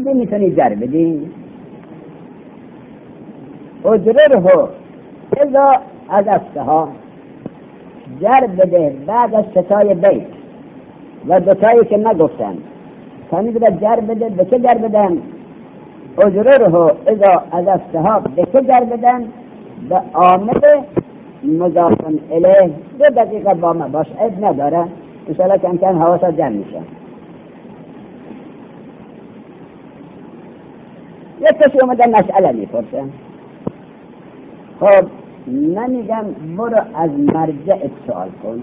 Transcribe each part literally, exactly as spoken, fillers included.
بودی میتونی جر بدی. اجرره اذا عزفتها، جر بده بعد از ستای بیت و دوتایی که نگفتن. فهمید باید جر بده. به چه جر بدن؟ اجرره اذا عزفتها به چه جر بدن؟ به عامل مضاف الیه. دو دقیقه با ما باش، عیب نداره، انشاءالله کم کم حواسا جمع میشه. یک کسی اومده مسئله میپرسه، خب نمیگم برو از مرجع سوال کن،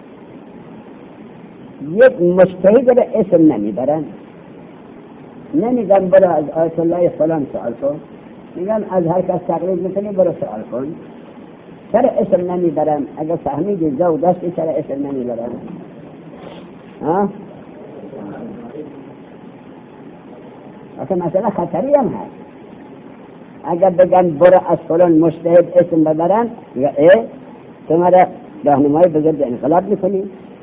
یک مجتهد رو اسم نمیبرن، نمیگم برو از آیت الله فلان سوال کن، میگم از هر کس تقلید میکنی برو سوال کن. چرا اسم نمیبرن؟ اگر فهمیدی زود دستی چرا اسم نمیبرن؟ ها؟ اصلا مثلا خطری هم هست. اگر بگن برو از فلان مجتهد اسم ببرن، یا ای تو مرا راهنمای بزرگ انقلاب میکنی.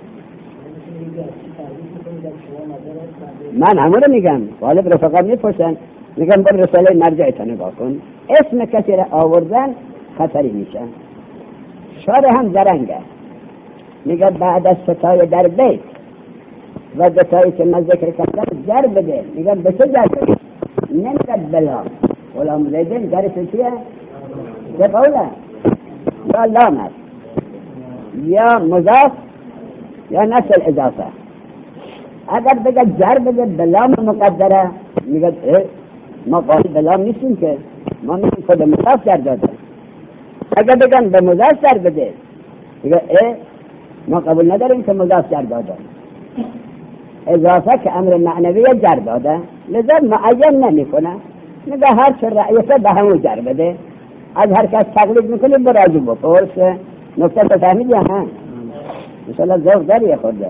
من همون رو میگم، غالب رفقا میپرسن، میگم برو رساله مرجع تا نگاه کن، اسم کسی را آوردن خطری میشن. شاره هم زرنگه، میگه بعد از ستای در بیت و دوتایی که من ذکر کردم جر بده. میگه به چه جر بده؟ نمیگه بلا غلام زیدن جرش چیه؟ چه قوله؟ یا لام است یا مضاف یا نسل اضافه. اگر بگه جر بده بلام مقدره، میگه ما قائل بلام نیستیم که، ما میگیم خود مضاف جر داده. اگر بگن به مضاف جر بده، میگه ما قبول نداریم که مضاف جر داده. اضافه که امر معنوی جر داده، لذا معین نمی کنه، میگه هر چه رأیته به همون جر بده. از هر کس تقلید میکنی براجو بپرس. نکته بفهمید یا ها؟ انشاءالله ذوق داری خورده.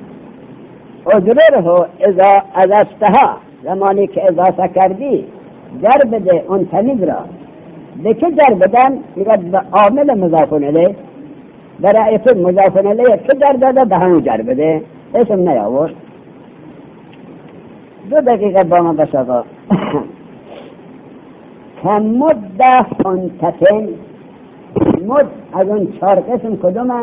اجرره اذا عزفتها، زمانی که اضافه کردی جر بده اون تمیز را. به که جر بدن؟ میگه به عامل مضاف الیه. برای تو مضاف الیه که جر داده به همون جر بده، اسم نیاورد. دو دقیقه با من بس آقا. کمد حنتتن، مد از اون چهار قسم کدومه؟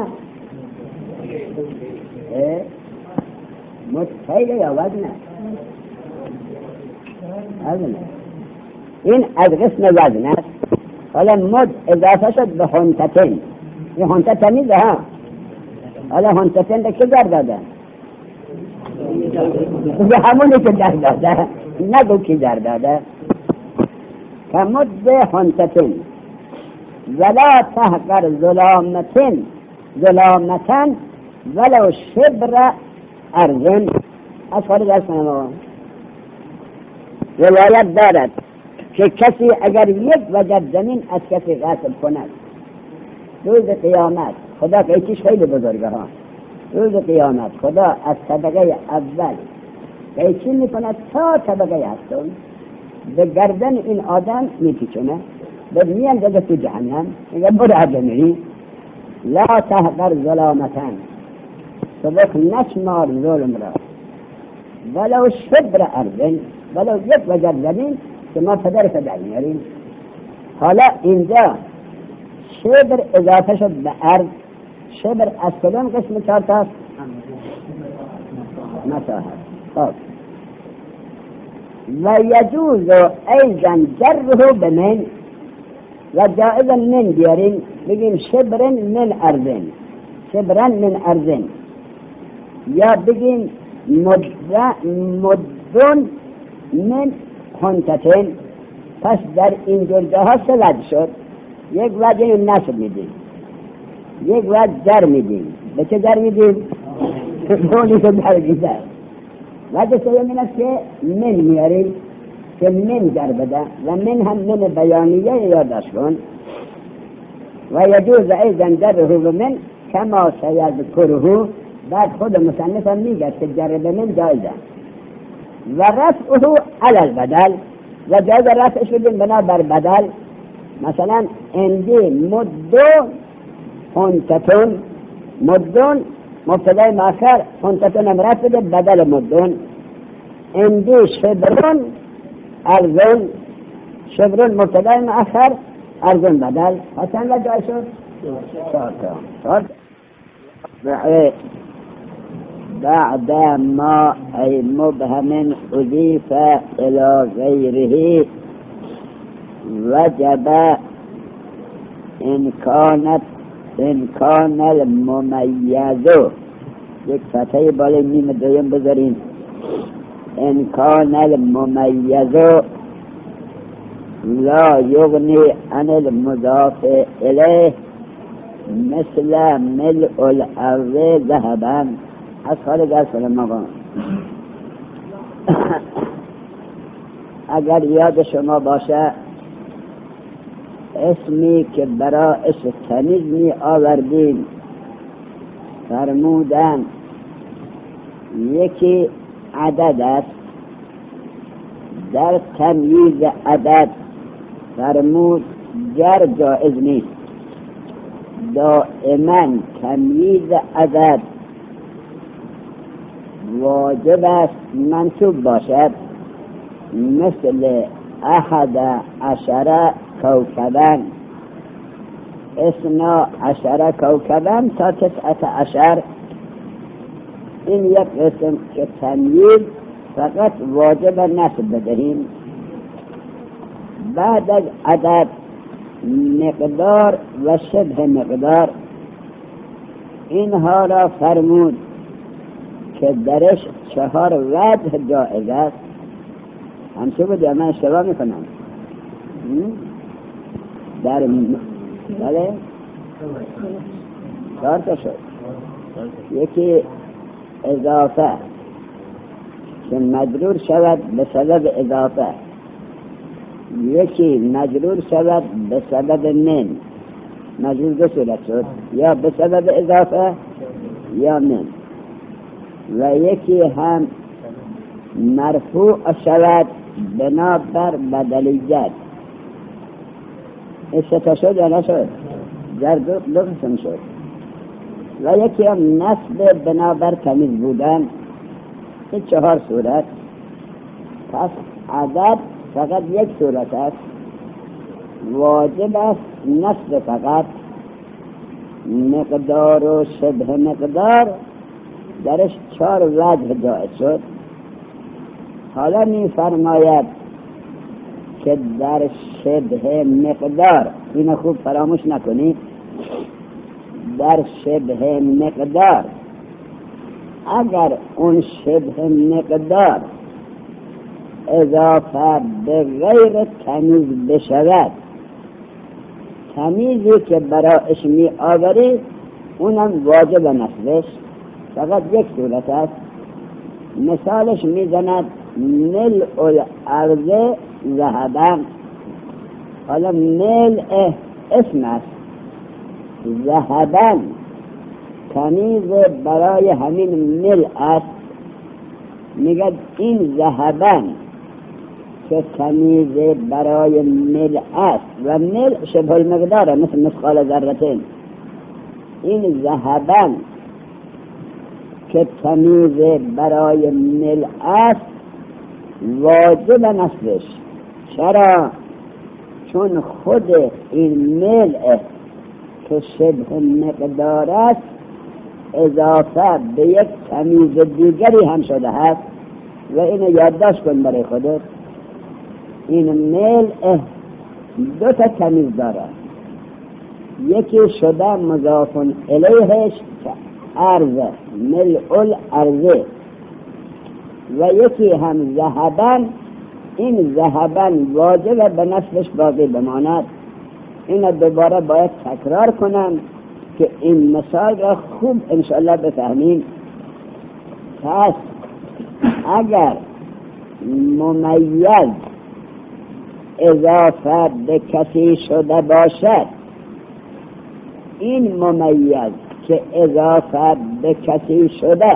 مد خیلی یا وزنه؟ وزنه. این از قسم وزن است. حالا مد اضافه شد به حنتتن. این حنتت تمیزه ها. حالا حنتتن ده که در داده؟ به همونی که در داده، نگو که در داده. کمد حنتتن ولا تحقر ظلامتن ظلامتن ولو شبر ارضن. از خارج از کنم روایت دارد که کسی اگر یک وجب زمین از کسی غصب کند، روز قیامت خدا قیچیش خیلی بزرگه ها، روز قیامت خدا از طبقه اول قیچی میکند تا طبقه هفتم، به گردن این آدم میپیچونه، به میان داده تو جهنم. میگه برو عجمری لا تحقر ظلامتن، سبک نشمار ظلم را، ولو شبر ارضن، ولو یک وجب زمین که ما پدر پدر میاریم. حالا اینجا شبر اضافه شد به ارض. شبر از کدام قسم چهار تاست؟ مساحت. خب و یجوز ایضا جره به من، و جائزا من بیارین بگیم شبرن من ارضن، شبرن من ارضن، یا بگیم مدن من حنتتن. پس در این جرگه ها سه وجه شد. یک وجه نصب میدیم، یک وجه جر میدیم. به چه جر میدیم؟ دونی که در میدیم. وجه سوم این است که من میاریم که من جر بده، و من هم من بیانیه یادش کن. و یجوز ایضا جره به من کما سیذکره. بعد خود مصنف هم میگه که جر به من جایزه. و رفعه علی البدل، و جایز رفعش بدیم بنا بر بدل. مثلا اندی مدو حنتتون، مدون مبتدای مؤخر، حنتتون هم رفع بده بدل مدون. اندی شبرون ارزون شبرون مبتدا مؤخر ارزون بدل حسن و جای شد چهار تا بعد ما ای مبهم اضیف الى غیره وجب ان كانت ان كان المميز یک فتحه بالای میم دویم بذارین ان كان المميز لا یغنی عن المضاف الیه مثل ملء الارض ذهبا از خارج از کنم آقا. اگر یاد شما باشه اسمی که برایش تمیز می آوردیم فرمودن یکی عدد است، در تمییز عدد فرمود گر جائز نیست، دائما تمییز عدد واجب است منصوب باشد، مثل احد عشر کوكبا اثنا عشر کوكبا تا تسعت عشر. این یک قسم که تمییز فقط واجب نصب بدهیم. بعد از عدد مقدار و شبه مقدار اینها را فرمود که درش چهار وجه جائز است. همچه بود یا من اشتباه میکنم؟ در بله چهار تا شد. یکی اضافه که مجرور شود به سبب اضافه، یکی مجرور شود به سبب من، مجرور دو صورت شد، یا به سبب اضافه یا من، و یکی هم مرفوع شود بنابر بدلیت. اشتا شد یا نشد؟ در دو قسم شد. و یکی هم نصب بنابر تمیز بودن. این چهار صورت. پس عدد فقط یک صورت است، واجب است نصب فقط. مقدار و شبه مقدار درش چهار وجه جائز شد. حالا می فرماید که در شبه مقدار، این خوب فراموش نکنید، در شبه مقدار اگر اون شبه مقدار اضافه به غیر تمیز بشود، تمیزی که برایش می آوری اونم واجب نصبش، فقط یک صورت است. مثالش می زند ملء الارض ذهبا. حالا ملء اسم است، ذهبا تمیز برای همین ملء است. میگه این ذهبا که تمیز برای ملء است و ملء شبه المقدار مثل مثقال ذرتین. این ذهبا که تمیز برای ملء است واجب نصبش. چرا؟ چون خود این ملء که شبه مقدار است اضافه به یک تمیز دیگری هم شده است و اینو یادداشت کن برای خودت. این ملء دو تا تمیز داره، یکی شده مضاف الیهش که ارز ملء الارض، و یکی هم ذهبن. این ذهبن واجب به نصبش باقی بماند. اینو دوباره باید تکرار کنم که این مثال را خوب انشاءالله بفهمین. پس اگر ممیز اضافه به کسی شده باشد، این ممیز که اضافه به کسی شده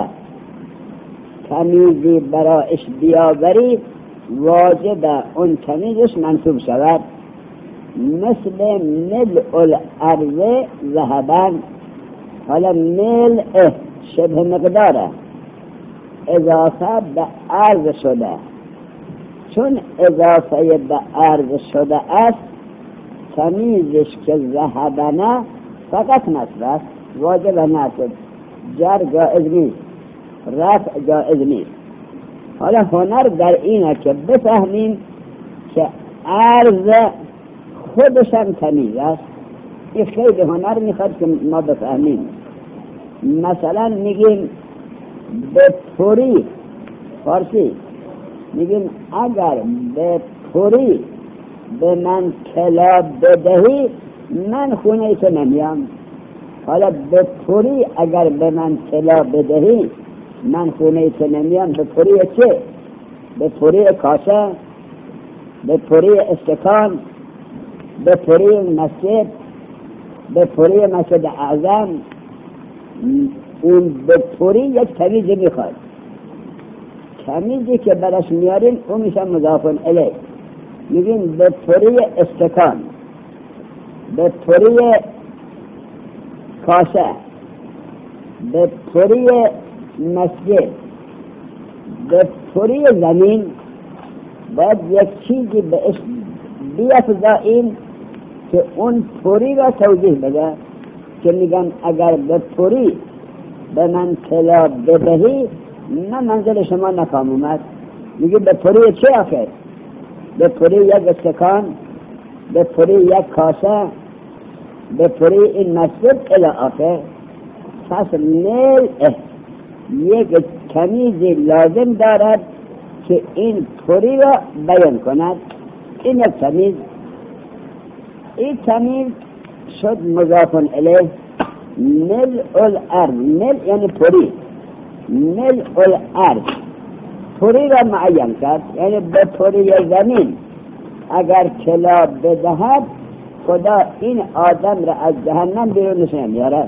تمیزی برایش بیاوری واجب اون تمیزش منصوب شود. مثل ملء الارض ذهبا. حالا ملء شبه مقداره اضافه به ارض شده، چون اضافه به عرض شده است تمیزش که ذهبنه فقط نصب است، واجب نصب، جر جائز نیست، رفع جائز نیست. حالا هنر در اینه که بفهمیم که عرض خودشم تمیز است. این خیلی هنر میخواد که ما بفهمیم. مثلا میگیم به پوری، فارسی میگیم اگر به پوری به من طلا بدهی من خونه تو نمیام. حالا به پوری اگر به من طلا بدهی من خونه تو نمیام. به پوری چه؟ به پوری کاسه، به پوری استکان، به پوری مسجد، به پوری مسجد اعظم. اون به پوری یک تمیزی میخواد. تمیزی که برش میارین اون میشه مضاف الیه. میگیم به پوری استکان، به پوری کاسه، به پوری مسجد، به پوری زمین. باید یک چیزی بهش بیافزاییم که اون پوری را توضیح بده، که میگم اگر به پوری به من طلا بدهی من منزل شما نخواهم اومد. میگه به پوری چه آخر؟ به پوری یک استکان، به پوری یک کاسه، به پوری این مسجد الی آخر. پس نیل یک تمیزی لازم دارد که این پوری را بیان کند. این یک تمیز. این تمیز شد مضاف الیه. ملء الارض، ملء یعنی پوری، ملء الارض پوری را معین کرد، یعنی به پوری زمین اگر طلا بدهد خدا این آدم را از جهنم بیرونش نمیاره.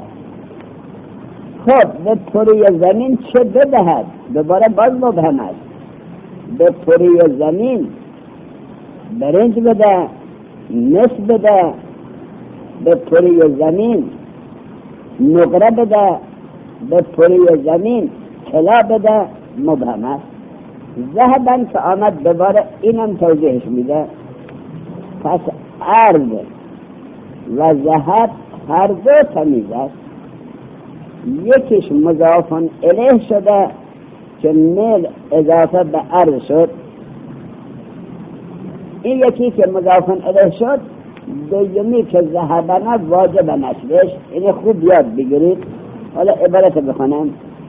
خب به پوری زمین چه بدهد؟ دوباره باز مبهم است. به پوری زمین برنج بده، نصف بده، به پوری زمین نقره بده، به پوری زمین طلا بده، مبهم است. ذهبن که آمد دوباره اینم توضیحش میده. پس عرض و ذهب هر دو تمیز است. یکیش مضاف الیه شده که میل اضافه به عرض شد. این یکی که مضاف الیه شد. دومی که ذهبنا واجب نصبش. این خوب یاد بگیرید. حالا عبارت بخونم.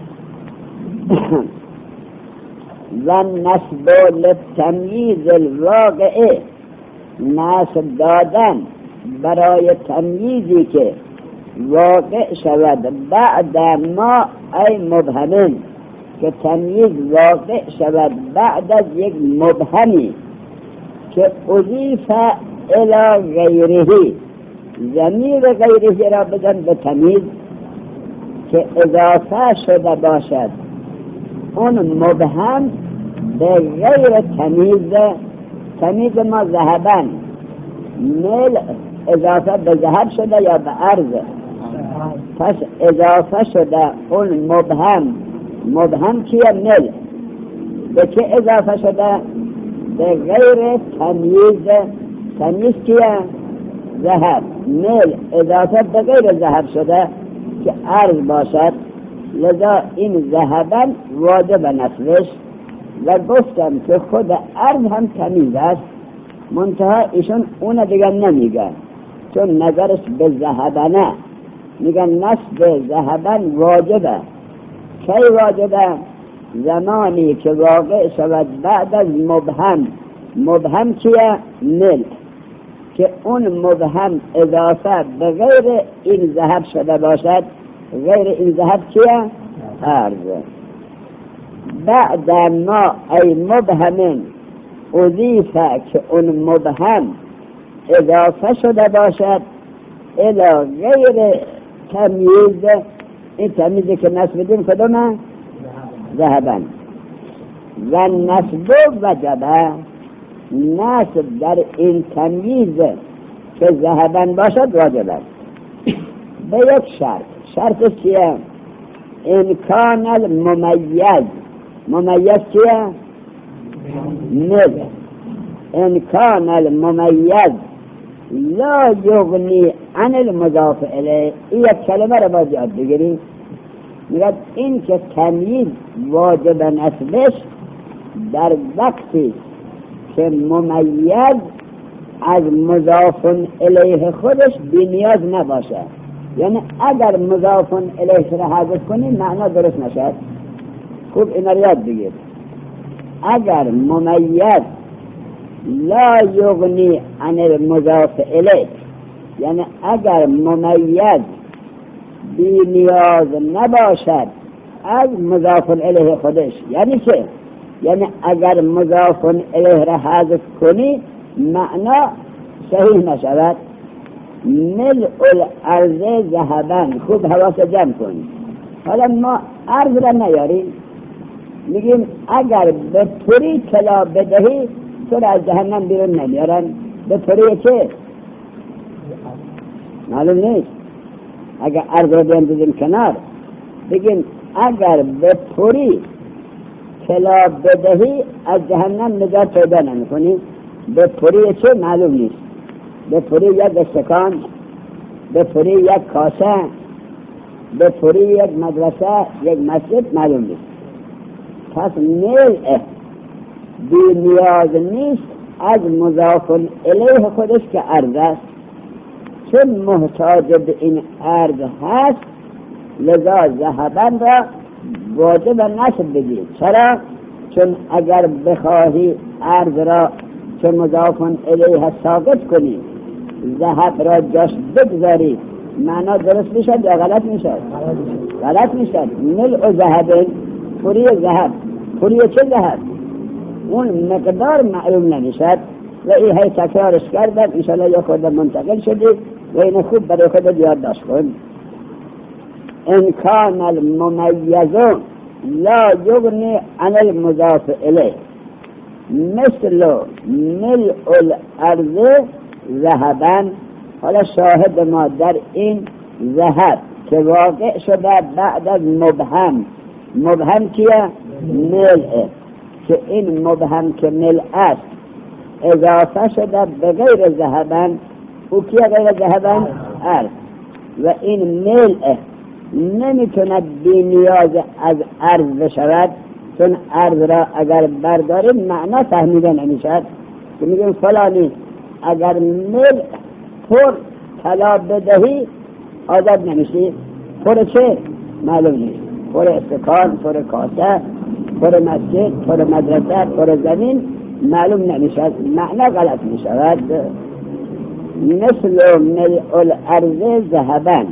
و نصب لتمییز الواقعه، نصب دادن برای تمییزی که واقع شود بعد ما ای مبهمین، که تمییز واقع شود بعد از یک مبهمی که اضیف الی غیره، ضمیر غیره را بزن به تمییز که اضافه شده باشد. اون مبهم به غیر تمییز، تمییز ما ذهبن، مل اضافه به ذهب شده یا به عرض، پس اضافه شده اون مبهم. مبهم چیه؟ مل. به که اضافه شده؟ به غیر تمییز. تمییز چیه؟ ذهب. مل اضافه به غیر ذهب شده که عرض باشد. لذا این ذهبن واجب نصبش. و گفتم که خود عرض هم تمیز است، منتها ایشون اون دیگر نمیگن، چون نظرش به ذهبنه. میگن نصب ذهبن واجبه. کی واجبه؟ زمانی که واقع شود بعد از مبهم. مبهم چیه؟ مل. که اون مبهم اضافه به غیر این ذهب شده باشد. غیر این ذهب چیه؟ عرض. بعد ما ای مبهمین اضیفه، که اون مبهم اضافه شده باشد الی غیر تمییز. این تمییزی که نصب دیم کدومه؟ ذهبن. و نصب وجبه، نصب در این تمییز که ذهبن باشد واجب است به یک شرط. شرط چیه؟ امکان الممیز. ممیز چیه؟ مل. ان کان الممیز لا یغنی عن المضاف الیه. این یک کلمه رو باید یاد بگیریم. میگه این که تمییز واجب نسبش در وقتی که ممیز از مضاف الیه خودش بی نیاز نباشه. یعنی اگر مضاف الیه را حذف کنی معنا درست نشد. خوب این رو یاد بگیر. اگر ممیز لا یغنی عن المضاف الیه، یعنی اگر ممیز بی نیاز نباشد از مضاف الیه خودش، یعنی چه؟ یعنی اگر مضاف الیه را حذف کنی معنا صحیح نشود. ملء الارض ذهبا. خوب حواس جمع کن. حالا ما ارض را نیاریم، میگیم اگر به طوری طلا بدهی تو را از جهنم بیرون نمیارن. به طوری چه؟ معلوم نیست. اگر ارض را بیندازیم کنار بگیم اگر به طوری طلا بدهی از جهنم نجات پیدا نمیکنی. به طوری چه؟ معلوم نیست. به طوری یک استکان، به طوری یک کاسه، به طوری یک مدرسه، یک مسجد، معلوم نیست. پس ملء بی نیاز نیست از مضاف الیه خودش که ارض است. چون محتاج به این ارض هست لذا ذهبن را واجب نصب بگیر. چرا؟ چون اگر بخواهی ارض را که مضاف الیه ساقط کنی ذهب را جاش بگذاری معنا درست میشد یا غلط میشد؟ غلط میشد. ملء ذهب، پوری ذهب. پوری چه ذهب؟ اون مقدار معلوم نمیشد و این هی تکرارش کردن. انشاءالله یا خود منتقل شدی و این خوب برای خودت یادداشت کن. ان کان الممیز لا یغنی عن المضاف الیه مثل ملء الارض ذهبا. حالا شاهد ما در این ذهب که واقع شده بعد از مبهم. مبهم کیه؟ ملء. که این مبهم که ملء است اضافه شده به غیر ذهبا. او کیه غیر ذهبا؟ ارض. و این ملء نمیتونه بی نیاز از ارض بشود، چون ارض را اگر برداریم معنا فهمیده نمیشد. که میگیم فلانی اگر ملء پر طلا بدهی آزاد نمیشی. پر چه؟ معلوم نیست. پر استکان، پر کاسه، پر مسجد، پر مدرسه، پر زمین، معلوم نمیشد. معنا غلط میشود. مثل ملء الارض ذهبا.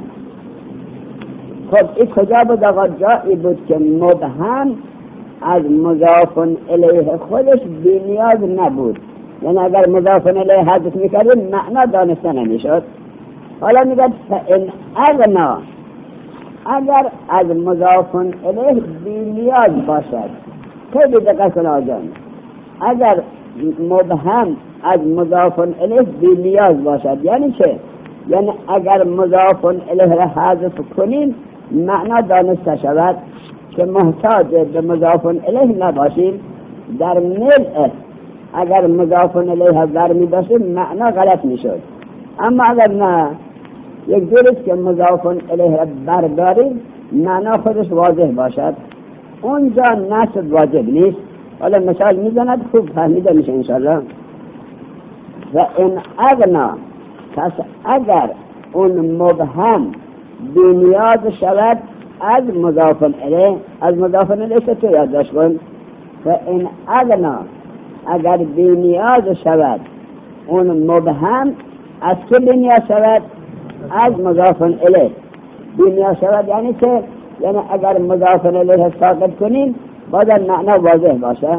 خب این کجا بود آقا؟ جایی بود که مبهم از مضاف الیه خودش بی نیاز نبود. یعنی اگر مضاف الیه حذف میکردیم معنا دانسته نمیشد. حالا میگه فان اغنا، اگر از مضاف الیه بی نیاز باشد. خیلی دقت کن آجان. اگر مبهم از مضاف الیه بی نیاز باشد یعنی چه؟ یعنی اگر مضاف الیه را حذف کنیم معنا دانسته شود که محتاج به مضاف الیه نباشیم. در ملء اگر مضاف الیه در می باشیم معنا غلط می شد. اما اگر نه یک جوریست که مضاف الیه را برداریم معنا خودش واضح باشد اونجا نصب واجب نیست. حالا مثال می زند خوب فهمیده میشه انشالله. و این اغنا، پس اگر اون مبهم بی نیاز شود از مضاف الیه، از مضاف الیه تو یادداشت کن. و این اغنا، اگر بی نیاز شود اون مبهم از که بی نیاز شود؟ از مضاف الیه بی نیاز شود. یعنی که یعنی اگر مضاف الیه ساقط کنیم باید معنا واضح باشه.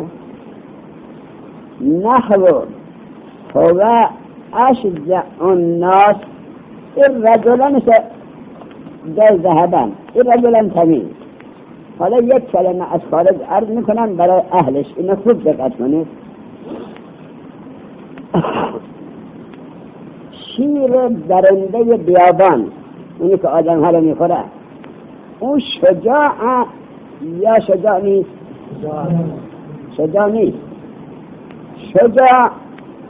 نحو هو اشجع الناس. این رجلان در ذهبن، این رجلان تمیز. حالا یک کلمه از خارج عرض میکنم برای اهلش، اینو خوب دقت کنید. شیر درنده بیابان، اونی که آدم ها رو میخوره، اون شجاع یا شجاع نیست؟ شجاع نیست. شجاع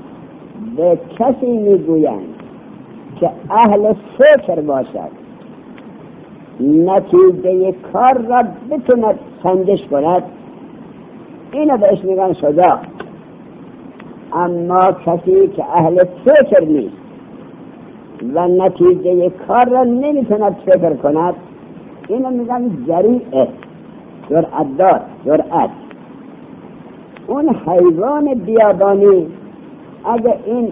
به کسی میگویند که اهل فکر باشد، نتیجه کار را بتوند سنجش کند، اینو بهش میگن شجاع. اما کسی که اهل فکر نیست و نتیجه کار را نمیتوند فکر کند، اینو میگن جریء، جرأت دار، جرأت. اون حیوان بیابانی اگه این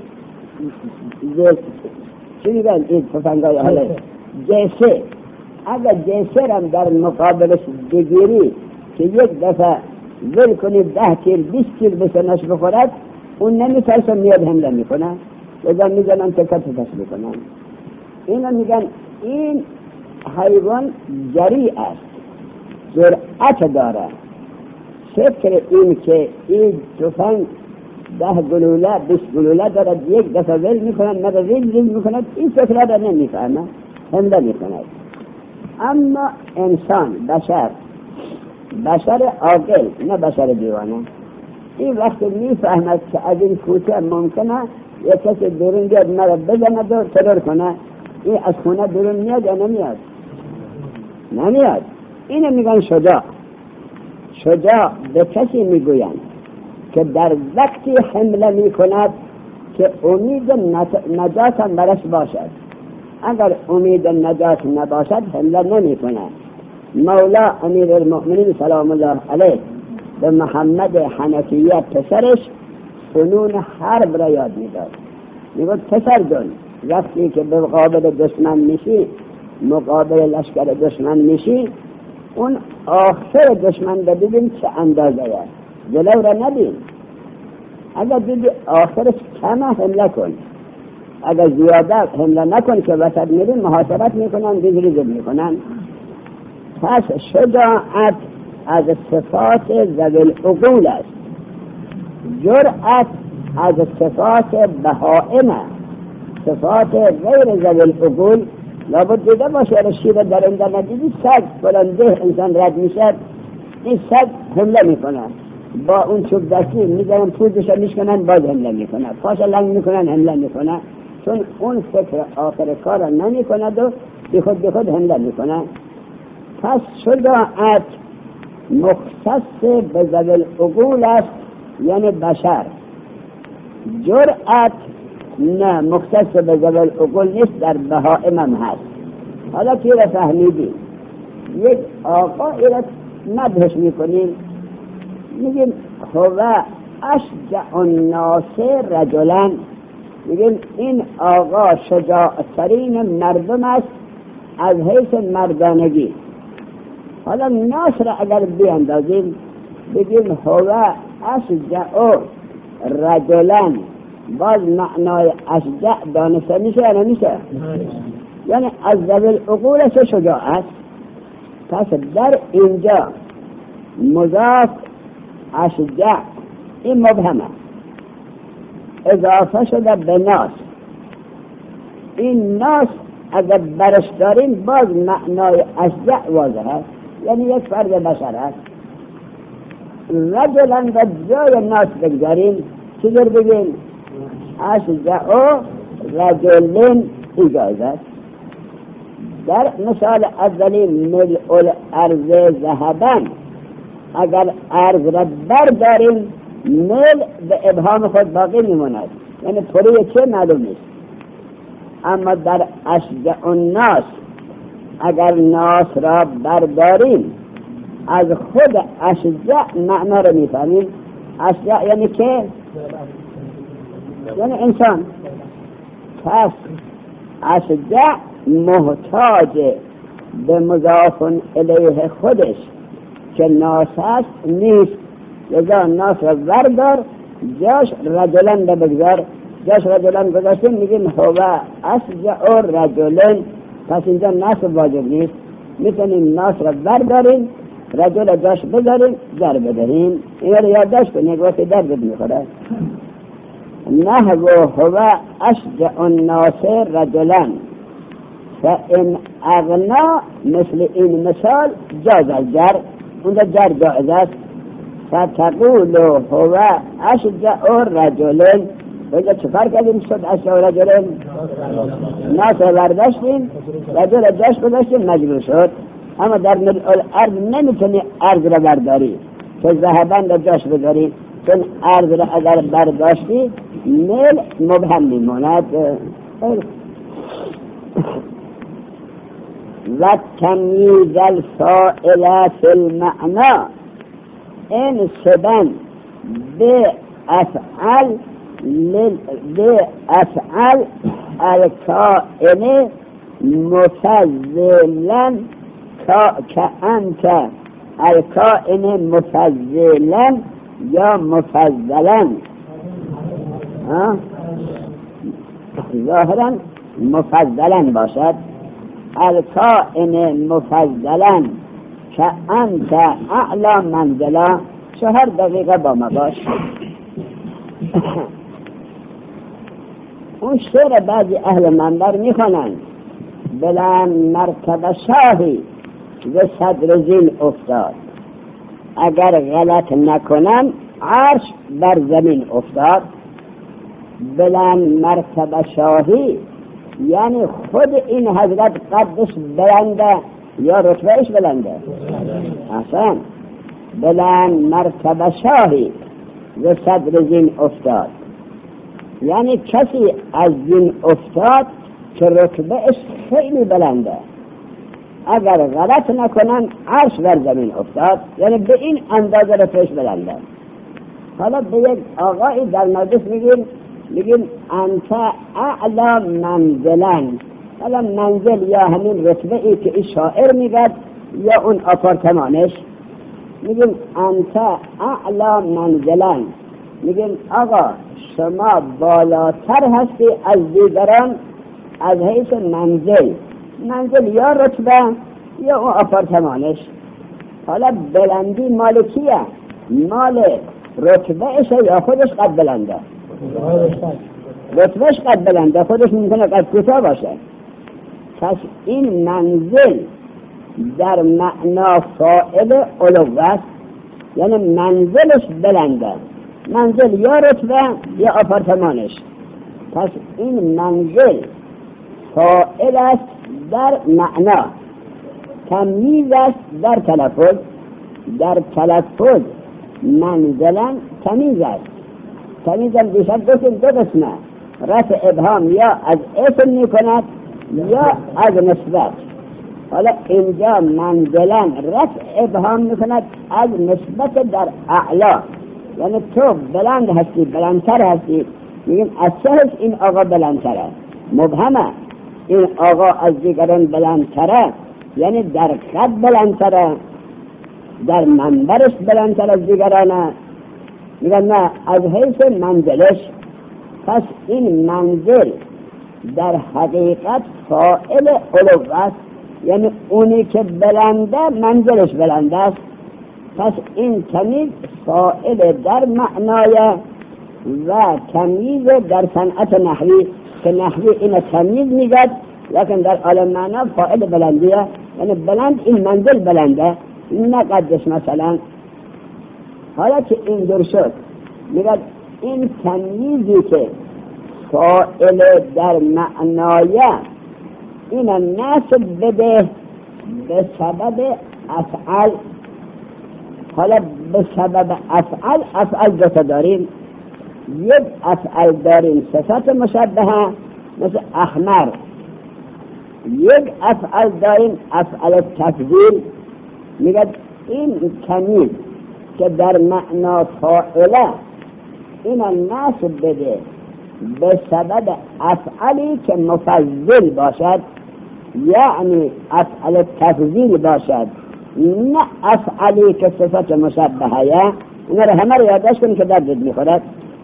چی میگن این تفنگای حالا جیسه، اگه جیسه را در مقابلش بگیری که یک دفعه ول کنی ده تیر بیست تیر به سنش بخورد، اون نمیترسه، میاد حمله میکنه، لذا میزنن تکت تکش میکنن. اینو میگن این حیوان جریء است، جرأت داره. فکر این که این تفنگ ده گلوله بیست گلوله دارد یک دفعه ول میکنن، مگه ول ول میکنن، این فکر را نمیفهمه، حمله میکند. اما انسان، بشر بشر عاقل، نه بشر دیوانه، این وقت میفهمد که از این کوچه ممکنه یک کسی درون بیاد مرا بزند و ترور کنه، این از خونه درون میاد یا نمیاد؟ نمیاد. اینو میگن شجاع. شجاع به کسی میگویند که در وقتی حمله میکند که امید نجات هم برش باشد. اگر امید نجات نباشد حمله نمیکنه. مولا امیر المؤمنین سلام الله علیه به محمد حنفیه پسرش فنون حرب را یاد میداد. میگوید پسر جان، وقتی که به مقابل دشمن میشی، مقابل لشکر دشمن میشی، اون آخر دشمن را ببین چه اندازه است، جلو را نبین. اگر دیدی آخرش کمه حمله کن، اگر زیاده حمله نکن که وسط میرین محاصرت میکنن، ریز ریز میکنن. پس شجاعت از صفات ذوی العقول است، جرأت از صفات بهائم، صفات غیر ذوی العقول لابد دیده باشه. شیر درنده ندیدی سگ بلنده انسان رد میشد، این سگ حمله میکنه، با اون چوب دستی میزنن پوزش میشکنن، باز حمله میکنه، پاش لنگ میکنن، حمله میکنه، چون اون فکر آخر کار را نمی کند و بی خود بی خود حمله میکنه. پس شجاعت مختص به ذوی العقول است، یعنی بشر. جرأت نه، مختص به ذوی العقول نیست، در بهائم هم هست. حالا که را فهمیدیم، یک آقایی را مدحش میکنیم، میگیم هو اشجع الناس رجلا، میگیم این آقا شجاعترین مردم است از حیث مردانگی. حالا ناس را اگر بیاندازیم بگیم هو اشجع رجلا، باز معنای اشجع دانسته میشه یا نمیشه؟ یعنی از ذوی العقول شجاعت. پس در اینجا مضاف اشجع این مبهمه، اضافه شده به ناس. این ناس اگر برش داریم باز معنای اشجع واضح است، یعنی یک فرد بشر است. رجلا در جای ناس بگذاریم چطور بگیم؟ اشجع رجلن اجازه است. در مثال اولی ملء الارض ذهبا، اگر ارض را برداریم مل به ابهام خود باقی میموند، یعنی پوری چه معلوم نیست. اما در اشجع الناس اگر ناس را برداریم از خود اشجع معنا را میفهمیم. اشجع یعنی که یعنی انسان. پس اشجع محتاج به مضاف الیه خودش که ناس هست نیست، لذا ناس را بردار جاش رجلن را بگذار. جاش رجلن گذاشتیم میگیم هو اشجع رجلن، پس اینجا ناس واجب نیست، میتونیم ناس را برداریم رجل جاش بذاریم در بدهیم. این را یادداشت کنید وقتی درد میخوره. نحو هو اشجع الناس رجلن فان اغنا، مثل این مثال جاز الجر، اونجا جر جائز است. فتقول هو اشجع رجلن، بگه چکار کردیم شد اشیا و رجل ناس رو برداشتیم رجل جاش گذاشتیم مجبور شد. اما در ملء الارض نمیتونی ارض رو برداری که ذهبن رو جاش بذاری، چون ارض رو اگر برداشتی ملء مبهم میموند. و تمییز الفاعل فی المعنی انسبن به افعل به افعل الکائن مفضلا کأنت الکائن مفضلا یا مفضلا. ظاهرا مفضلا باشد. الکائن مفضلا کأنت اعلی منزلا. چهار دقیقه با ما باش. اون شعر بعضی اهل منبر میخونن بلند مرتبه شاهی و صدر زین افتاد، اگر غلط نکنم عرش بر زمین افتاد. بلند مرتبه شاهی یعنی خود این حضرت قدش بلنده یا رتبهش بلنده؟ احسن. بلند مرتبه شاهی و صدر زین افتاد یعنی کسی از زین افتاد که رتبهش خیلی بلنده، اگر غلط نکنن عرش بر زمین افتاد، یعنی به این اندازه رتبهش بلنده. حالا به یک آقایی در مجلس میگیم میگیم انت اعلی منزلا. حالا منزل یا همین رتبه ای که این شاعر میگد یا اون آپارتمانش، میگیم انت اعلی منزلا. میگیم آقا شما بالاتر هستی از دیگران از حیث منزل. منزل یا رتبه یا اون آپارتمانش. حالا بلندی مال کیه؟ مال رتبهشه یا خودش قد بلنده؟ رتبهش قد بلنده، خودش ممکنه قد کوتاه باشه. پس این منزل در معنا فاعل علو است، یعنی منزلش بلنده. منزل یا رتبه یا آپارتمانش. پس این منزل فاعل است در معنا، تمییز است در تلفظ. در تلفظ منزلا تمییز است. تمییز هم دیشب گفتیم دو قسمه، رفع ابهام یا از اسم می کند یا از نسبت. حالا اینجا منزلا رفع ابهام می کند از نسبت در اعلا، یعنی تو بلند هستی، بلندتر هستی. میگیم از چهش این آقا بلندتره، مبهمه. این آقا از دیگران بلندتره یعنی در قد بلندتره، در منبرش بلندتر از دیگرانه. میگن نه از حیث منزلش. پس این منزل در حقیقت فاعل علو است، یعنی اونی که بلنده منزلش بلنده است. پس این تمیز فاعل در معنای و تمیز در صنعت نحوی، که نحوی این تمیز میگد لیکن در عالم معنا فاعل بلندیه، یعنی بلند این منزل بلنده نه قدش مثلا. حالا که این دور شد میگد این تمیزی که فاعل در معنای این نسب بده به سبب افعال. حالا به سبب افعال افعال دوتا داریم، یک افعال داریم صفت مشبهه مثل احمر، یک افعال داریم افعال تفضیل. میگه این تمیز که در معنا فاعله این نصب بده به سبب افعالی که مفضل باشد، یعنی افعال تفضیل باشد، نه افعالی که صفت مشبهه. اونا رو همه رو یادداشت کنید که درد میخورد.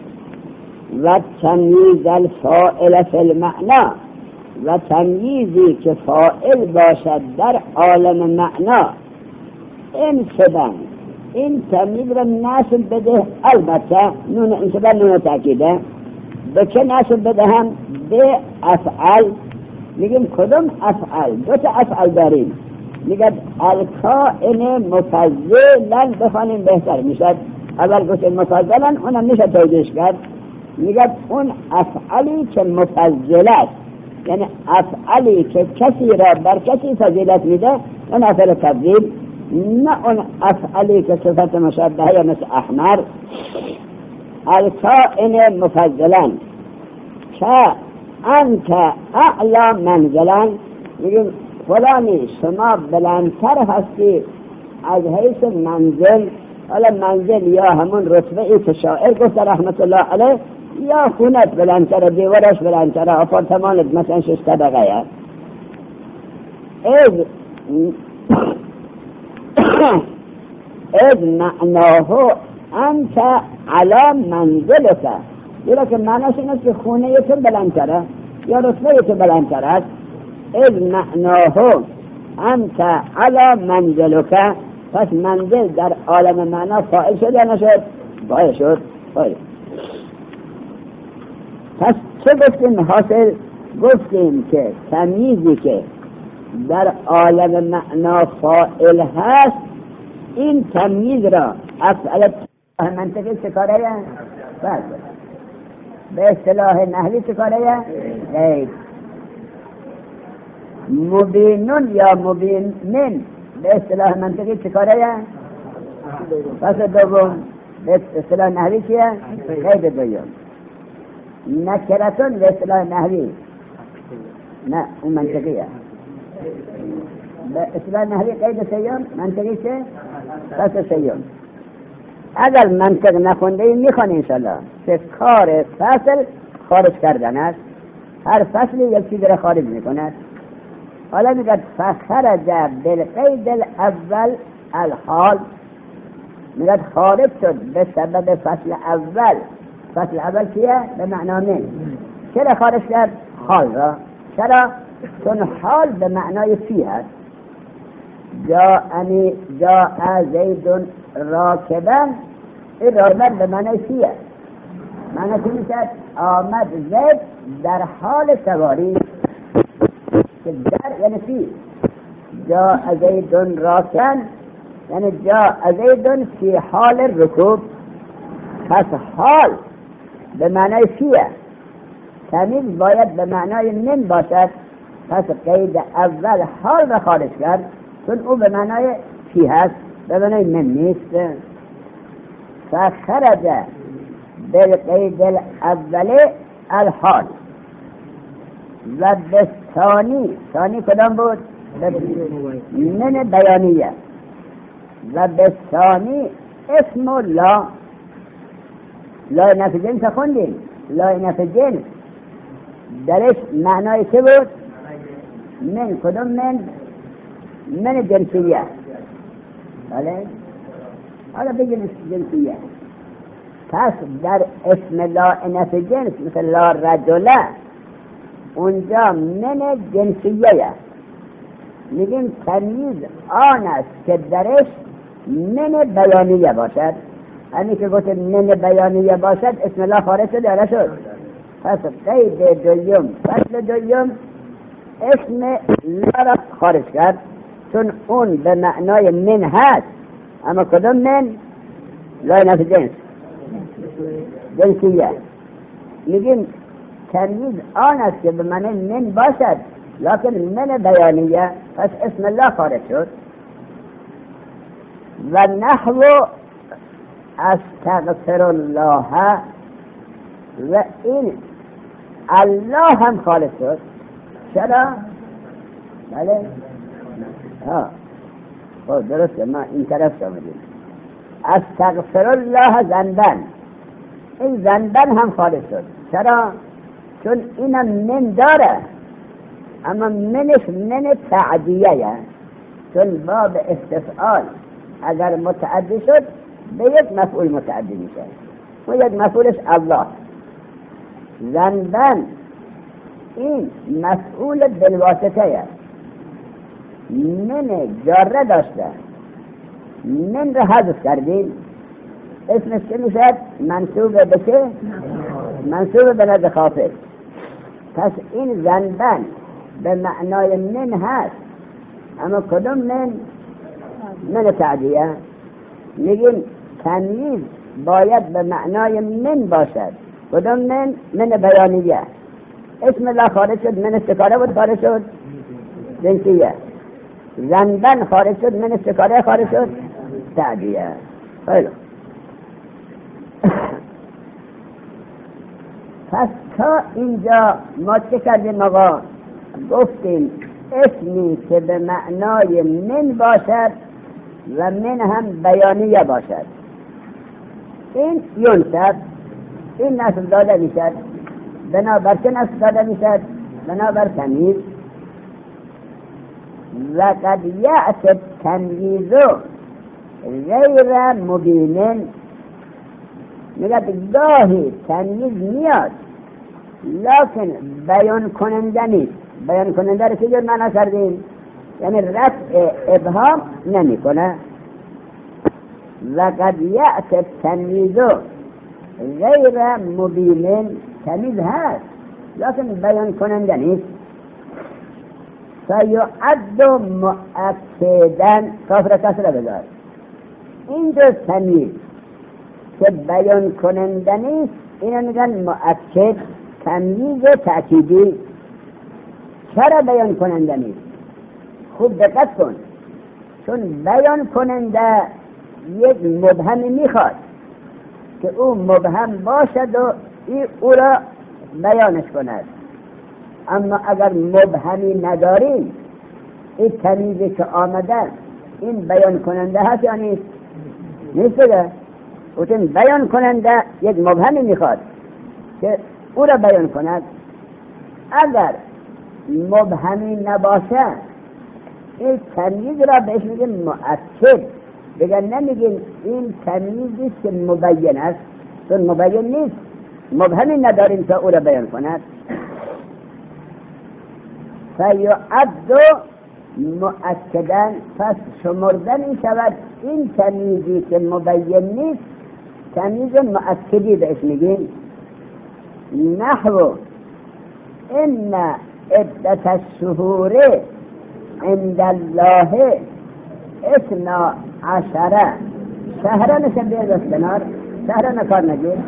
و تمییز الفاعل فی المعنی، و تمییزی که فاعل باشد در عالم معنا. این سبن این تمییز را نصب بده، البته نون انسبن نون تأکیده. به چه نصب بده؟ هم به افعال. میگیم کدوم افعال؟ دو تا افعال داریم. میگه الکائن مفضلا بخوانیم بهتر میشد. اول گفتیم مفضلا، اونم میشه توجیهش کرد. میگه اون افعالی که مفضل است، یعنی افعالی که کسی را بر کسی فضیلت میده اون افعال تفضیل، نه اون افعالی که صفت مشابهه مثل احمر. الکائن مفضلن که انت اعلا منزلن، میگیم فلانی شما بلندتر هستی از حیث منزل. حالا منزل یا همون رتبه ای که شاعر گفت رحمت الله علیه، یا خونت بلندتر، دیوارش بلندتر، آپارتمانت مثلا شش طبقه است. از از معناه انت علی منزلک، یه که معناش این است که خونه تو بلندتره یا رتبه تو بلندتر است. از معناه انت علی منزلک، پس منزل در عالم معنا فاعل شد یا نشد؟ فاعل شد. فاعل. پس چه گفتیم حاصل؟ گفتیم که تمیزی که در عالم معنا فاعل هست، این تمیز را افعال منطقی چه کاره؟ بله. به اصطلاح نحوی چه کاره؟ غیر. مبینون یا مبینن به اصطلاح منطقی چه کاره؟ پس دوم به اصطلاح نحوی چیه؟ قید دوم. نکرتون به اصطلاح نحوی نه اون منطقیه. به اصطلاح نحوی قید سیوم، منطقی چه؟ پس سیوم. اگر منطق نخونده ای میخوان انشالله که کار فصل خارج کردن است، هر فصلی یک چیز را خارج میکند. حالا میگه فخرج بالقید الاول الحال، میگه خارج شد به سبب فصل اول. فصل اول چیه؟ به معنا من. چرا خارج کرد؟ حال را. چرا؟ چون حال به معنای فی هست. جاءنی جاء زید راکبا، این راکب به معنای فیه. معنی چی میشد؟ آمد زید در حال سواری، که در یعنی فی. جاء زید راکبا یعنی جاء زید فی حال رکوب. پس حال به معنای فیه، تمیز باید به معنای من باشد. پس قید اول حال را خارج کرد چون او به معنای فی هست، به معنای من نیست. فخرج بالقید الاول الحال. و به ثانی، ثانی کدام بود؟ من بیانیه. و به ثانی اسم لا، لا نفی جنس خوندیم. لا نفی جنس درش معنای چه بود؟ من. کدام من؟ من جنسیه. بله؟ حالا بگیم جنسیه. پس در اسم لا نفی جنس مثل لا رجله، اونجا من جنسیه. میگیم تمیز آن است که درش من بیانیه باشد. همین که گفت من بیانیه باشد اسم الله خارج شد یا نشد؟ پس قید دویم فصل دویم اسم لا را خارج کرد چون اون به معنای من هست. اما کدام من؟ لا نفی جنس جنسیه. میگیم تمیز آن است که به معنای من باشد لکن من بیانیه، پس اسم الله خارج شد. و نحو استغفر الله، و این الله هم خالص شد. چرا؟ بله؟ ها خب درسته، ما این طرف آمدیم. استغفر الله ذنبن، این ذنبن هم خالص شد. چرا؟ چون اینم من داره، اما منش من تعدیه، چون باب استفعال اگر متعدی شد به یک مفعول متعدی میشه و یک مفعولش الله. ذنبن این مفعول بالواسطه، من جاره داشته، من را حذف کردیم، اسمش چه میشد؟ منصوب به چه؟ منصوب به نزد خافض. پس این ذنبن به معنای من هست، اما کدوم من؟ من تعدیه. میگیم تمیز باید به معنای من باشد کدوم من؟ من بیانیه. اسم الله خارج شد، من استکاره بود خارج شد جنسیه. زندن خارج شد، من استکاره خارج شد تعدیه. خیلی پس تا اینجا ما چه کردیم آقا؟ گفتیم اسمی که به معنای من باشد و من هم بیانیه باشد، این ینصب، این نصب داده میشد. بنابر چه نصب داده میشد؟ بنابر تمییز. و قد یأتی التمییز غیر مبین، میگه گاهی تمییز میاد لکن بیان کننده نیست. بیان کننده رو که جور معنا کردیم؟ یعنی رفع ابهام نمی کنه. و قد یأتی التمییز غیر مبین، تمییز هست لکن بیان کننده نیست. فیعد مؤکدا، کافر کسره بذار، این دو تمییز که بیان کننده نیست اینو میگن مؤکد، تمییز تأکیدی. چرا بیان کننده نیست؟ خوب دقت کن، چون بیان کننده یک مبهم میخواد که او مبهم باشد و این او را بیانش کند. اما اگر مبهمی نداریم، این تمییزی که آمده این بیان کننده هست یا نیست؟ نیست دیگه. اون بیان کننده یک مبهمی میخواد که او را بیان کند. اگر مبهمی نباشه این تمییز را بهش میگیم مؤکد. بگن نمیگیم این تمییزی که مبین است، چون مبین نیست، مبهمی نداریم تا او را بیان کند. فیعد مؤکدا، پس شمرده می شود این تمییزی که مبین نیست تمییز مؤکدی بهش میگیم. نحو ان عدت الشهور عند الله اثنا عشره شهرا، نشه بیاد از کنار، شهرا نکار نگیر.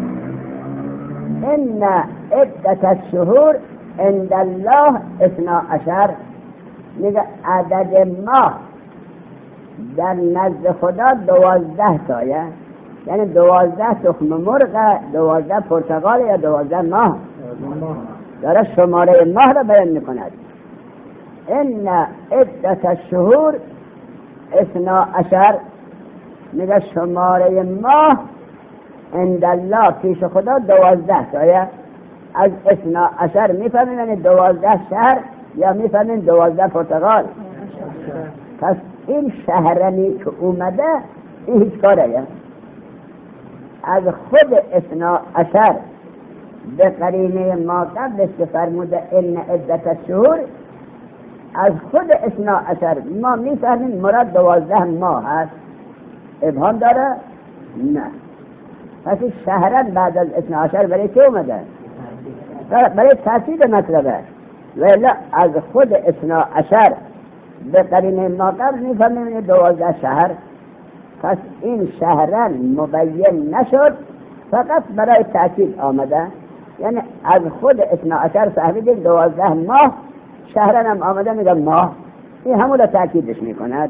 ان عدت الشهور عند الله اثنا عشر، میگه عدد ماه در نزد خدا دوازده تایه، یعنی دوازده تخم مرغ، دوازده پرتقال یا دوازده ماه. داره شماره ماه را بیان میکند. ان عدت الشهور اثنا عشر، میگه شماره ماه عند الله پیش خدا دوازده تایه. از اثنا عشر میفهمیم یعنی دوازده شهر یا میفهمیم دوازده پرتقال. پس این شهرنی که اومده این هیچ کاره. از خود اثنا عشر به قرینه ما قبلش که فرموده ان عدت الشهور، از خود اثنا عشر ما میفهمیم مراد دوازده ماه هست. ابهام داره؟ نه. پس شهرن بعد از اثنا عشر برای چه اومده؟ برای تأکید مطلبه. ولی از خود اثنا عشر به قرینه ما قبل میفهمیم دوازده شهر. پس این شهرن مبین نشد، فقط برای تأکید آمده. یعنی از خود اثنا عشر فهمیدیم دوازده ماه، شهرن هم آمده میگه ماه، این همون را تأکیدش میکند.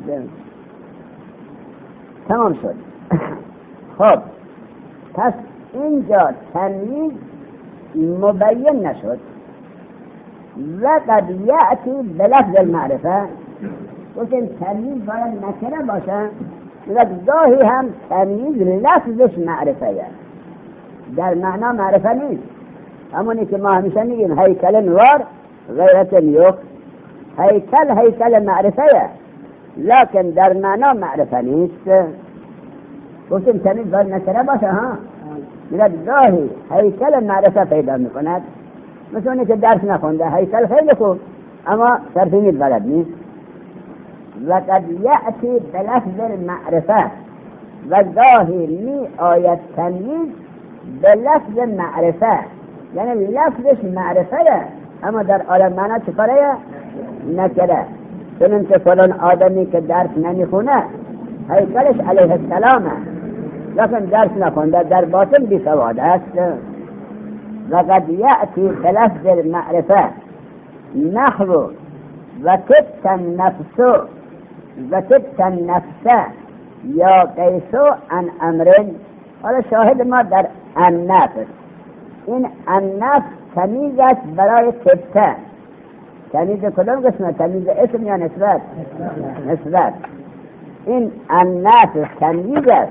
تمام شد. خب پس اینجا تمییز مبین نشد. و قد یأتی بلفظ المعرفه، گفتیم تمییز باید نکره باشه، میگه گاهی هم تمییز لفظش معرفه، در معنا معرفه نیست. همونی که ما همیشه میگیم هیکل نوار غیرت نیوک، هیکل هیکل معرفه لکن در معنا معرفه نیست. گفتیم تمییز باید نکره باشه. ها میگه گاهی هیکل معرفه پیدا میکند، مثل اونی که درس نخونده، هیکل خیلی خوب اما ترفیمید بلد نیست. و قد یأتی بلفظ المعرفه، و گاهی می آید تمییز به لفظ معرفه، یعنی لفظش معرفه اما در عالم معنا چه کاره؟ نکره. چون که فلان آدمی که درس نمیخونه هیکلش علیه السلامه، لیکن درس نخونده، در باطن بی سواد است. وقد يأتي بلفظ المعرفة نحو وكدت النفس وكدت النفس یا قیسو عن امرین. حالا شاهد ما در النفس، این النفس تمیز است برای کدت. تمیز کدام قسمه؟ تمیز اسم یا نسبت؟ نسبت. این النفس تمیز است،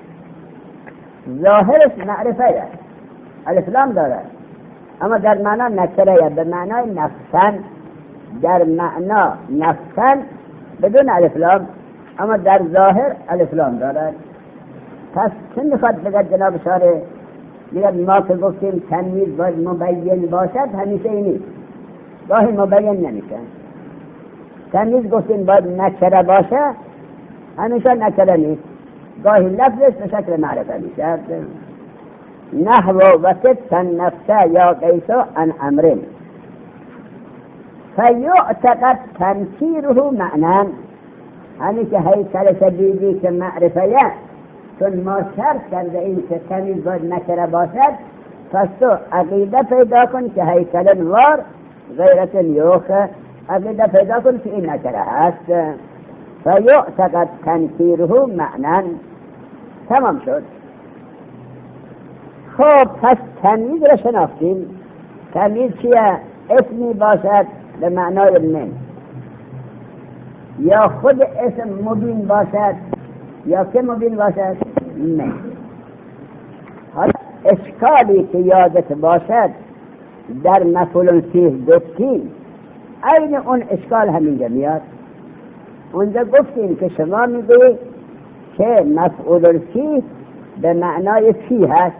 ظاهرش معرفه است، الف لام داره، اما در معنا نکره، به معنای نفسن. در معنا نفسن بدون الف لام، اما در ظاهر الف لام دارد. پس چه میخواد بگه جناب شارع؟ میگه ما که گفتیم تمیز باید مبین باشد، همیشه اینی گاهی مبین نمیشه. تمیز گفتیم باید نکره باشه، همیشه نکره نیست، گاهی لفظش به شکل معرفه میشه. نحو وكدت النفس یا قیسو عن امرین فیعتقد تنکیره معنی. همین که هیکلش دیدی که معرفه، چون ما شرط کرده این که تمیز باید نکره باشد، پس تو عقیده پیدا کن که هیکل وار غیرت یوخ، عقیده پیدا کن که این نکره هست. فیعتقد تنکیره معنی. تمام شد. خب پس تمیز را شناختیم. تمیز چیه؟ اسمی باشد به معنای من، یا خود اسم مبین باشد، یا که مبین باشد من. حالا اشکالی که یادت باشد در مفعول فیه گفتیم، این اون اشکال همینجا میاد. اونجا گفتیم که شما میگوی که مفعول فیه به معنای فی هست،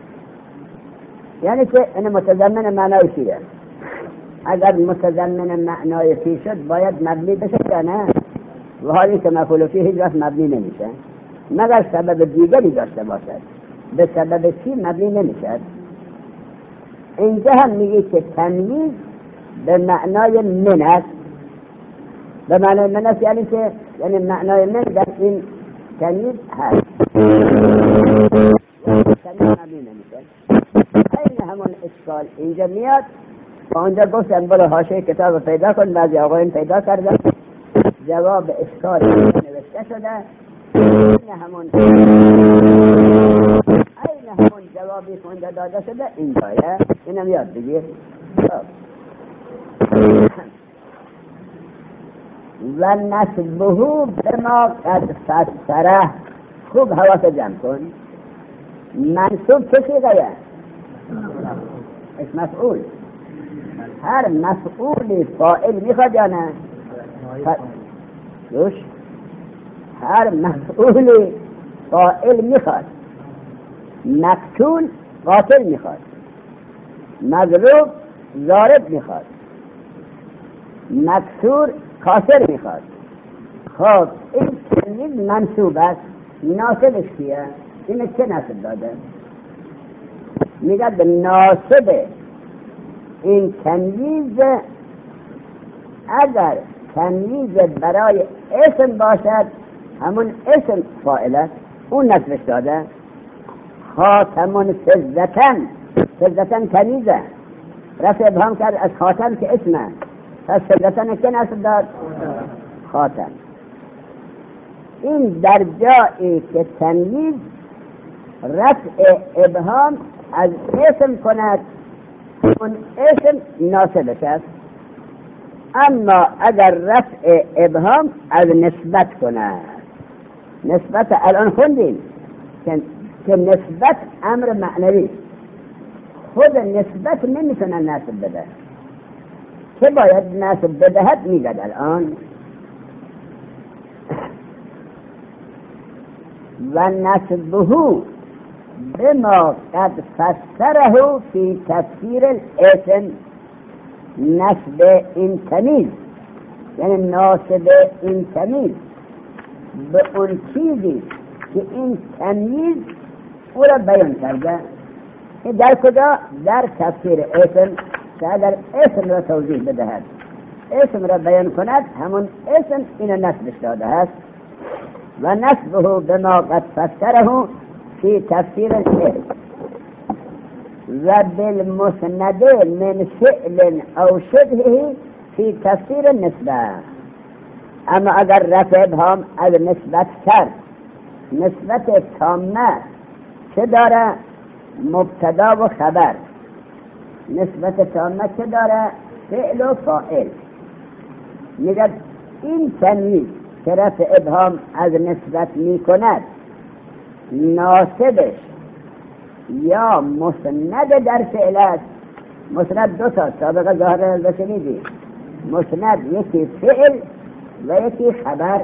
یعنی که این متضمن معنای فیه. اگر متضمن معنای فی شد باید مبنی بشه یا نه؟ و حالی که مفعول فیه هیچ وقت مبنی نمیشه مگر سبب دیگری داشته باشد، به سبب فی مبنی نمیشد. اینجا هم میگه که تمیز به معنای من است. به معنای من است یعنی که یعنی معنای من در این تمیز هست، تمیز مبنی نمیشه. این همون اشکال اینجا میاد. و اونجا گفتن برو حاشیه کتاب پیدا کن، بعضی آقایون پیدا کردن جواب اشکال نوشته شده. این همون این همون جوابی که اونجا داده شده اینجایه، اینم یاد بگیر. و نسبه بما قد فسره. خوب حواس جمع کن. منصوب چه چیزه؟ اسم مفعول. هر مفعولی فاعل میخواد یا نه؟ دوش هر مفعولی فاعل میخواد. مقتول قاتل میخواد، مضروب ضارب میخواد، مکسور کاسر میخواد. خب این تمیز منصوب است، ناصبش کیه؟ این چه نصب داده؟ میگه به ناصب این تمیز، اگر تمیز برای اسم باشد همون اسم فاعل است، اون نصبش داده. خاتمون فزتن، فزتن تمیزه، رفع ابهام کرد از خاتم که اسمه، پس فزتن که نصب داد؟ خاتم. این در جایی که تمیز رفع ابهام از اسم کند اون اسم ناصبش است. اما اگر رفع ابهام از نسبت کند، نسبت الان خوندیم که نسبت امر معنوی، خود نسبت نمیتونه نسب بده، که باید نسب بدهد میگد الان. و نسبه بما قد فسره فی تفسیر الاسم. نسب این تمیز یعنی ناسب این تمیز به اون چیزی که این تمیز او را بیان کرده. در کجا؟ در تفسیر اسم، که اگر اسم را توضیح بدهد، اسم را بیان کند، همون اسم این نسبش داده است. و نسبه بما قد فسره فی تفسیر الاسم. و بالمسند من فعل او شبهه فی تفسیر نسبه. اما اگر رفع ابهام از نسبت کرد، نسبت تامه چه داره؟ مبتدا و خبر. نسبت تامه چه داره؟ فعل و فاعل. میگه این تمییز که رفع ابهام از نسبت میکند ناسبش یا مسند در فعل است. مسند دو تا سابقه ظاهر بشنیدی، مسند یکی فعل و یکی خبر.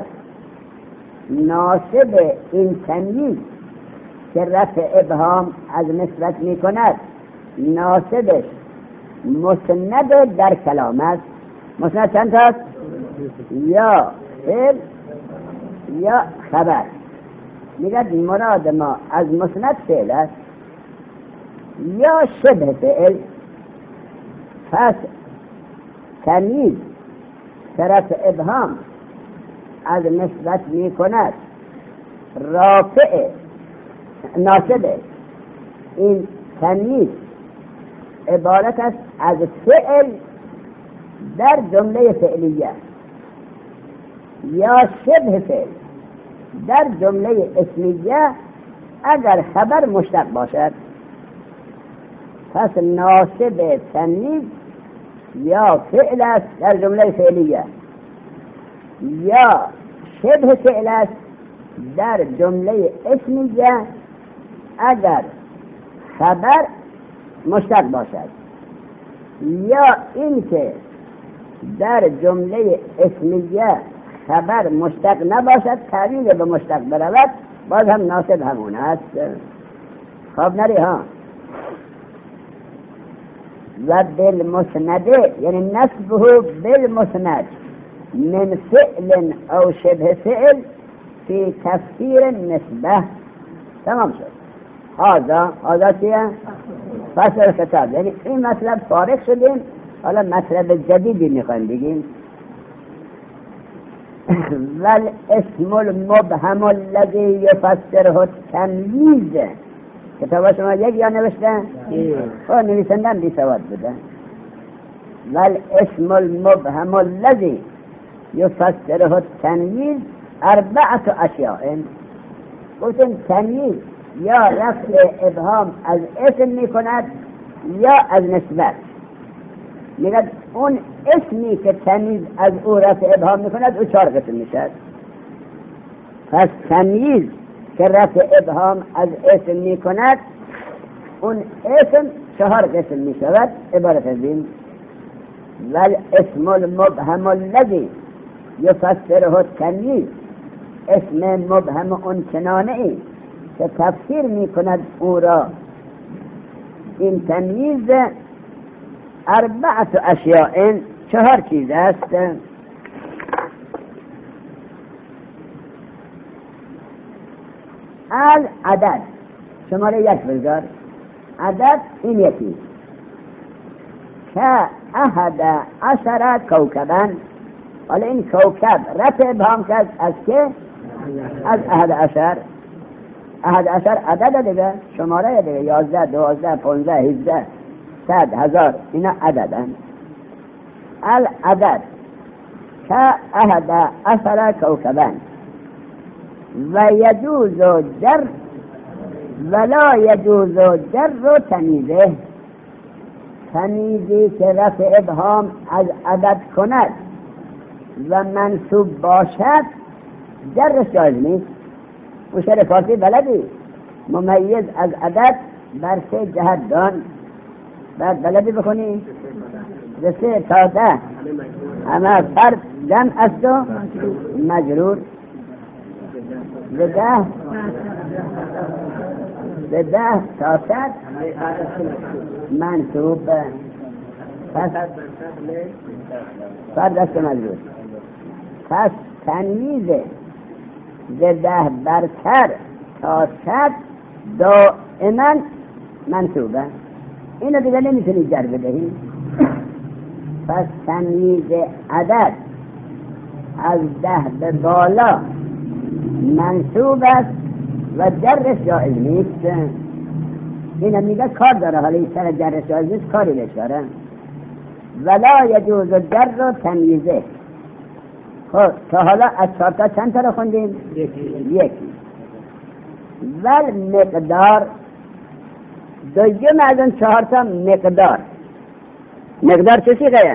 ناسب این تمییز که رفع ابهام از نسبت می کند ناسبش مسند در کلام است. مسند چند هست؟ یا فعل یا خبر. میگه مراد ما از مسند فعل است یا شبه فعل. پس تمییز طرف ابهام از نسبت می کند رافع ناسبه. این تمییز عبارت است از فعل در جمله فعلیه یا شبه فعل در جمله اسمیه اگر خبر مشتق باشد. پس ناسب تمییز یا فعل است در جمله فعلیه یا شبه فعل است در جمله اسمیه اگر خبر مشتق باشد، یا اینکه در جمله اسمیه خبر مشتق نباشد، تعبیر به مشتق برود، باز هم ناسب همون است. خب نری ها. و بالمسنده یعنی نسبه بالمسند من فعل او شبه فعل فی تفسیر نسبه. تمام شد. هذا هذا چیه؟ فصل خطاب. یعنی این مطلب فارغ شدیم، حالا مطلب جدیدی میخوایم بگیم. والاسم المبهم الذي يفسره التمييز. کتاب شما یک یا نوشته؟ خب نویسندن بی سواد بوده. والاسم المبهم الذي يفسره التمييز اربعه اشیاء. گفتیم تمییز یا رفع ابهام از اسم میکند یا از نسبت. میگه اون اسمی که تمییز از او رفع ابهام میکند او چهار قسم میشد. پس تمییز که رفع ابهام از اسم میکند اون اسم چهار قسم میشود. عبارت از این: والاسم المبهم الذي يفسره التمييز، اسم مبهم اون چنانه ای که تفسیر میکند او را این تمییز اربعه اشیاء، چهار چیز است. العدد، شماره یک بذار. عدد این یکی که احد عشر کوکبا. حالا این کوکب رفع ابهام کرد از که؟ از احد عشر. احد عشر عدد دیگه، شماره دیگه، یازده، دوازده، پونزده، هیزده، صد، هزار، اینا عددن. العدد که احد عشر کوکبا و یجوز جر ولا یجوز جر و تمیزه. تمیزی که رفع ابهام از عدد کند و منصوب باشد جرش جایز نیست. او شعر فارسی بلدی؟ ممیز از عدد بر سه جهت دان. بعد بلدی بخونی؟ به سه تا ده اما فرد جمع است و مجرور. به ده به ده تا صد منصوب. پس فرد است مجرور. پس تمییز به ده برتر تا صد دائما منصوبه. اینو دیگه نمیتونی جر بدهی. پس تمییز عدد از ده به بالا منصوب است و جرش جائز نیست. این هم میگه کار داره، حالا این سر جر شازیش کاری بشاره. ولا یجوز جر و تمیزه. خب تا حالا از چهار تا چند تا رو خوندیم؟ یکی. یکی. ول مقدار دویم از اون چهار تا مقدار. مقدار چه چیزه؟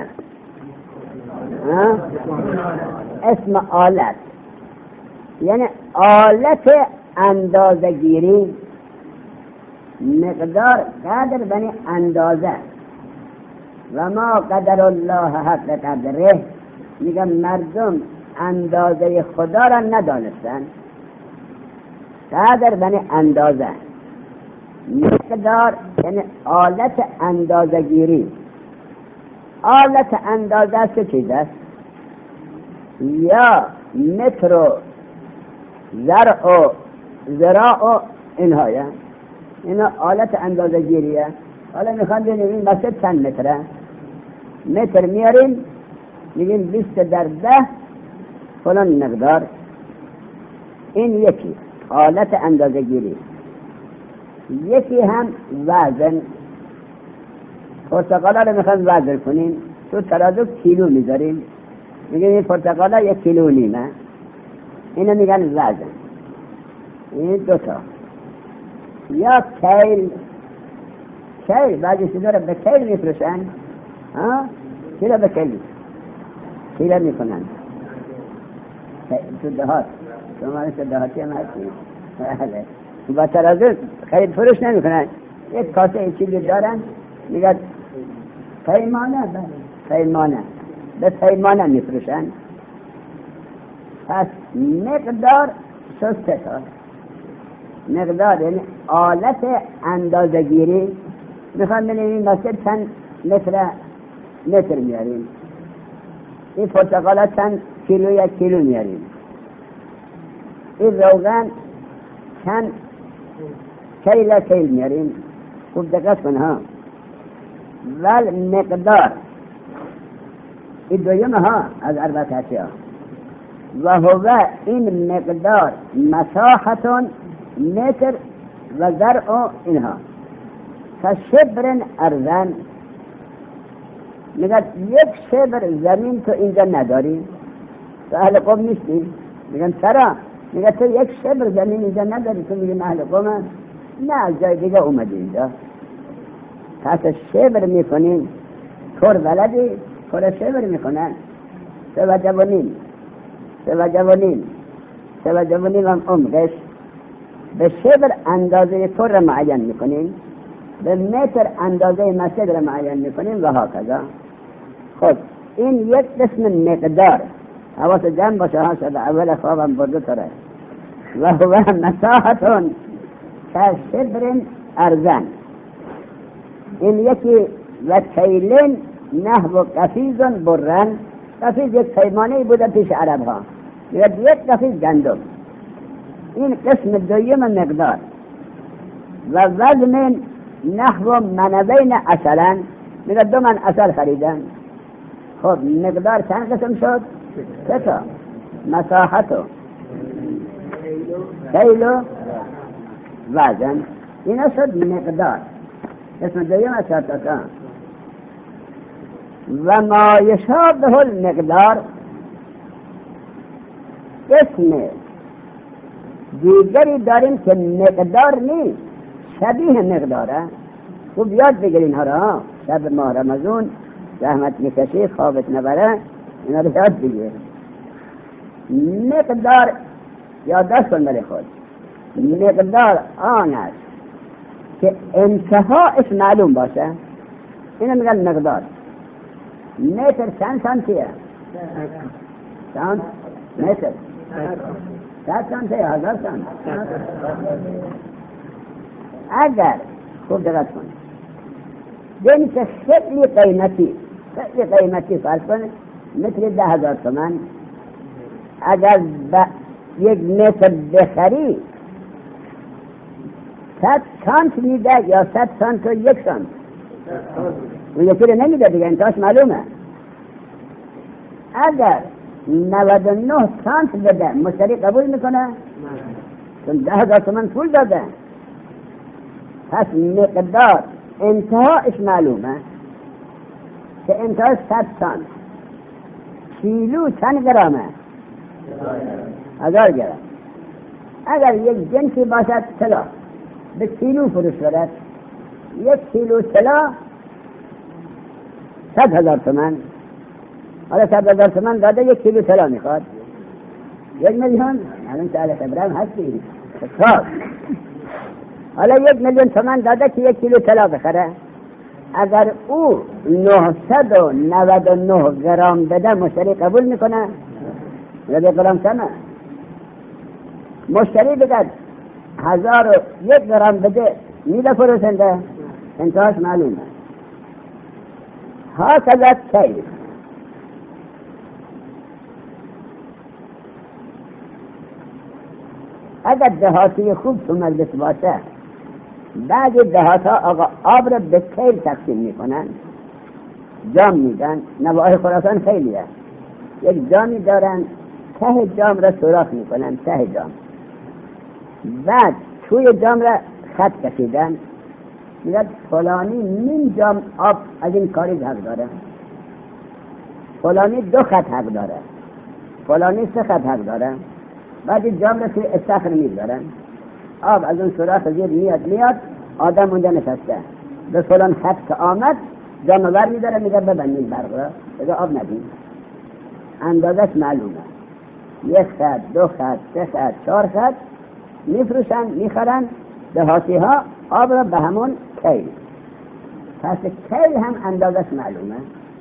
اسم آلت، یعنی آلت اندازگیری. مقدار قدر بنی اندازه. و ما قدر الله حق قدره، میگم مردم اندازه خدا را ندانستن. قدر بنی اندازه. مقدار یعنی آلت اندازگیری. آلت اندازه چه چیز است؟ یا متر و زرع و زراع و اینها، یا اینا آلت اندازگیریه. حالا میخوام ببینیم این مسجد چند متره. متر میاریم میگیم بیست در ده فلان مقدار. این یکی آلت اندازگیری. یکی هم وزن. پرتقالا رو میخوام وزن کنیم، تو ترازو کیلو میذاریم، میگیم این پرتقالا یک کیلو نیمه، اینو میگن وزن. این دوتا. یا کیل. کیل بعضی چیزا رو به کیل میفروشن. ها کیلو به کیل کیلو میکنن تو دهات. شما رو دهاتی هم هستی با ترازو خرید فروش نمیکنن. یک کاسه این چیزی دارن میگن پیمانه. پیمانه به پیمانه میفروشن. پس مقدار سسته تا. مقدار یعنی آلت اندازگیری. میخوام ببینیم مسجد چند متر متر میاریم، این پرتقالا چند کیلو یک کیلو میاریم، این روغن چند کیل کیل میاریم. خوب دقت کن ها. ول مقدار این دویم ها از اربعه اشیاء. و هو این مقدار مساحتون متر و زرع و اینها. فشبر ارزن. میگن یک شبر زمین تو اینجا نداری، تو اهل قوم نیستی. میگن چرا؟ میگن تو یک شبر زمین اینجا نداری، تو میگن اهل قوم. نه از جای دیگه اومدی اینجا. پس شبر میکنین. کور بلدی کور شبر میکنن. سه و جوانین سه و جوانین سه و جوانین هم عمقش به شبر اندازه کور را معین میکنین، به متر اندازه مسجد را معین میکنیم و ها کذا. خب این یک قسم مقدار. حواس جمع باشه ها، شده اول خوابم برده تره. و هو مساحتون کشبر ارزن. این یکی و کیلن نحو قفیزن برن. قفیز یک پیمانه بوده پیش عرب ها، یک قفیز گندم. این قسم دویم مقدار. و وزن نحو منبین اصلا، میگه دو من اصل خریدن. خب مقدار چند قسم شد؟ سه تا. مساحتو کیلو وزن. اینا شد مقدار. اسم دویم از شرطتا. و ما یشابه المقدار، اسم دیگری داریم که مقدار نیست، شبیه مقداره. خوب یاد بگیرین ها را. شب ماه رمضان زحمت میکشی خوابت نبره، اینا رو یاد بگیر. مقدار یادداشت کن برای خود. مقدار آن است که انتهاش معلوم باشه، اینو میگن مقدار. متر چند سانتیه؟ چند متر؟ صد سانتیه؟ هزار سانت؟ اگر خوب دقت کن دین که خیلی قیمتی خیلی قیمتی فرض کن متر ده هزار تومن، اگر یک متر بخری صد سانت میده یا صد سانت و یک سانت، اون یکی رو نمیده دیگه، انتهاش معلومه. اگر نود و نه سانت بده مشتری قبول میکنه؟ چون ده هزار تومن پول داده. پس مقدار انتهاش معلومه که انتهاش صد تن. کیلو چند گرامه؟ هزار گرم. اگر یک جنسی باشد طلا به کیلو فروش برد، یک کیلو طلا صد هزار تومن. حالا صد هزار تومن داده یک کیلو طلا میخواد، یک میلیون. الان سال ابراهیم هستی خب حالا یک میلیون تومن داده که یک کیلو طلا بخره. اگر او نهصد و نود و نه گرم بده مشتری قبول میکنه؟ یا به گرم کمه؟ مشتری بگد هزار و یک گرم بده میده فروشنده، انتهاش معلومه. ها کذا کیل. اگر دهاتی خوب تو مجلس باشه، بعضی دهات ها آقا آب را به کیل تقسیم میکنن، جام میدن. نواحی خراسان خیلیه، یک جامی دارن ته جام را سوراخ میکنن، ته جام، بعد توی جام را خط کشیدن، میگن فلانی نیم جام آب از این کاری حق داره، فلانی دو خط حق داره، فلانی سه خط حق داره. بعد جام را توی استخر میذارن، آب از اون سوراخ زیر میاد میاد آدم اونجا نشسته، به فلان خط که آمد جام ور میداره، میگه ببندین برق را، بگه آب ندین. اندازش معلومه، یک خط، دو خط، سه خط، چهار خط میفروشن، میخرن دهاتی ها آب را به همون کیل. پس کیل هم اندازش معلومه.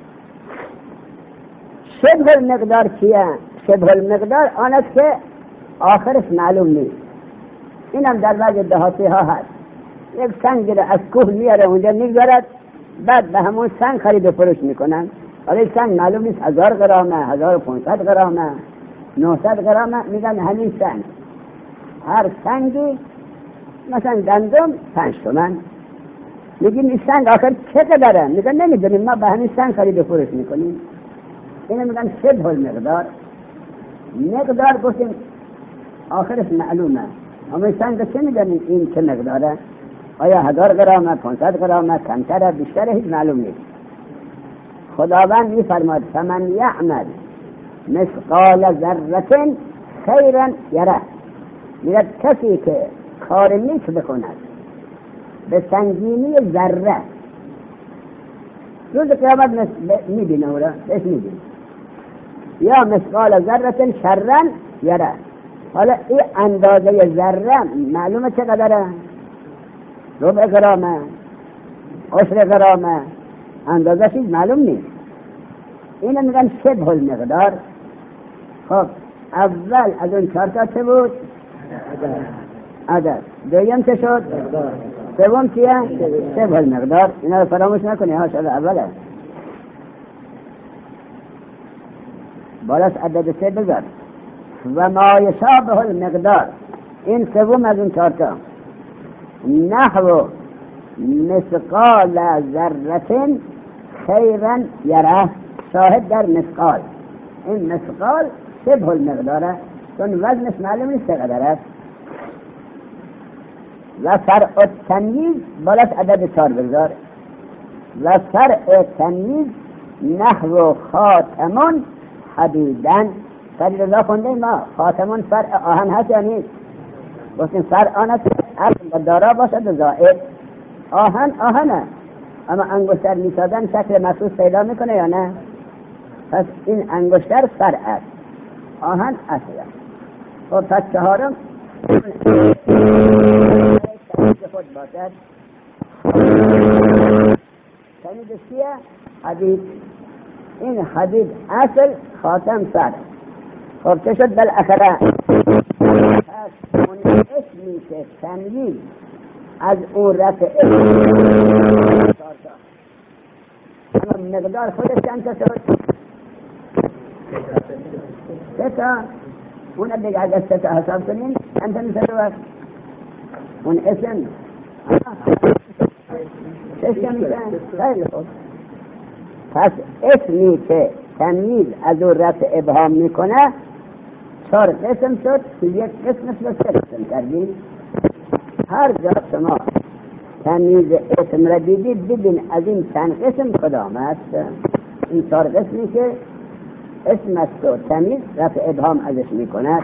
شبه المقدار چیه؟ شبه المقدار آن است که آخرش معلوم نیست. اینم در بعض دهاتی ها هست، یک سنگ را از کوه میاره اونجا میگذارد، بعد به همون سنگ خرید و فروش میکنن. حالا این سنگ معلوم نیست هزار گرامه، هزار و پانصد گرامه، نهصد گرامه، میگن همین سنگ. هر سنگی مثلا دندم پنج تومن. میگیم این سنگ آخر چقدره؟ میگن نمیدونیم، ما به همین سنگ خرید و فروش میکنیم. اینو میگن شبه المقدار. مقدار گفتیم آخرش معلومه، اما این سنگ چه میدونیم این چه مقداره؟ آیا هزار گرامه، پانصد گرامه، کمتره، بیشتره؟ هیچ معلوم نیست. خداوند میفرماد فمن یعمل مثقال ذره خیرا یره. میگه کسی که کار نیک بکند به سنگینی ذره، روز قیامت میبینه او را، بهش میبینه. یا مثقال ذره شرا یره. حالا این اندازه ذره معلومه چقدره؟ ربع گرامه، عشر گرامه، اندازه چیز معلوم نیست. اینو میگن شبه المقدار. خب اول از اون چهار تا چه بود؟ عدد. دویم چه شد؟ سوم چیه؟ شبه المقدار. اینا رو فراموش نکنی ها، شده اوله. بالاش عدد سه بذار. و ما یشابه المقدار، این سوم از اون چهار تا. نحو مثقال ذره خیرا یره. شاهد در مثقال، این مثقال شبه المقداره، چون وزنش معلوم نیست چقدر است. و فرع التمییز بالاش عدد چهار بگذار. و فرع تمییز نحو خاتمون حدیدن. قدر الله خونده ما خاتمون فرع آهن هست یا نیست؟ گفتیم فرع آن است اصل دارا باشد و زائد. آهن آهنه، اما انگشتر میسازن شکل مخصوص پیدا میکنه یا نه؟ پس این انگشتر فرع است، آهن اصل است. خب پس چهارم خود باشد. تمیز چیه؟ حدید. این حدید اصل، خاتم فرع. خب چه شد بالاخره؟ پس اون اسمی که تمیز از اون رفع اما مقدار خودش چند تا شد؟ سه تا. اون دیگه اگر سه تا حساب کنیم چند تا میشه وقت؟ اون اسم شش تا میشه. خیلی خوب. پس اسمی که تمیز از اون رفع ابهام میکنه چهار قسم شد، که یک قسمش رو سه قسم کردیم. هر جا شما تمیز اسم را دیدی ببین از این چند قسم کدام است. این چهار قسمی که اسم است و تمیز رفع ابهام ازش میکند.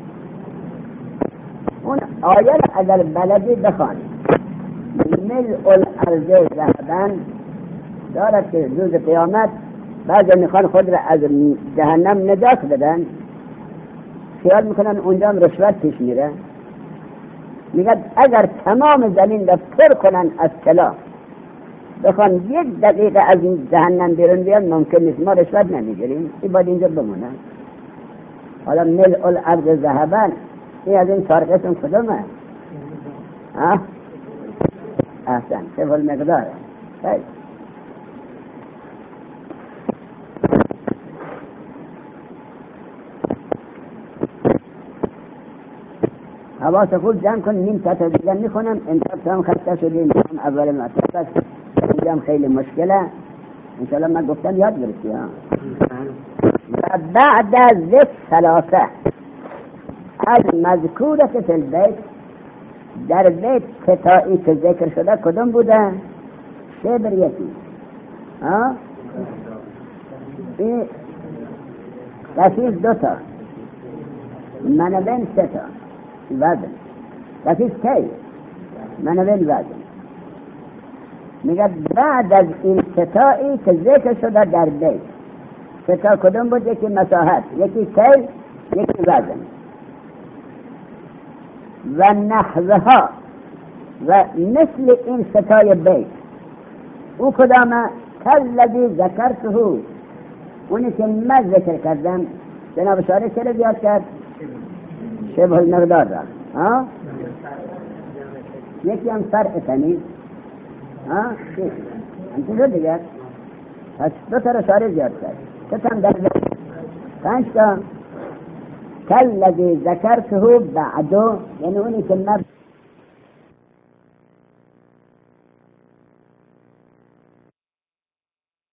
اون آیه را اگر بلدی بخوانی. ملء الارض ذهبا دارد که روز قیامت بعضی میخوان خود را از جهنم نجات بدن، خیال میکنن اونجا هم رشوت پیش میره. میگه اگر تمام زمین را پر کنن از طلا بخوان یک دقیقه از این جهنم بیرون بیان ممکن نیست، ما رشوت نمیگیریم، این باید اینجا بمونه. حالا ملء الارض ذهبا این از این چهار قسم کدومه؟ ها؟ احسن، شبه المقدار. خیلی حواس خود جمع کن. نیم ساعت دیگر میخونم. انتظار هم خسته شدیم، اول مرتبه است، اینجا هم خیلی مشکله. انشاءالله من گفتم یاد گرفتی ها. و بعد از ذکر ثلاثه از مذکورت فی البیت، در بیت قطاعی که ذکر شده کدوم بوده؟ شبر یکی ها؟ این قصیص دو تا، منبین سه تا وزن. قصیص کی؟ منبین وزن. میگه بعد از این قطاعی که ذکر شده در بیت، قطاع کدوم بود؟ یکی مساحت، یکی کی، یکی وزن. و نحوها و مثل این ستای بیت او کدامه؟ کالذی ذکرته، اونی که من ذکر کردم. جناب شارع چرا زیاد کرد؟ شبه المقدار را ها؟ یکی هم فرع تمیز ها؟ یکی هم دیگر. پس دو تا را شارع زیاد کرد. ستم در بیت پنج تا. کالذی ذکرته بعدو، یعنی اونی که من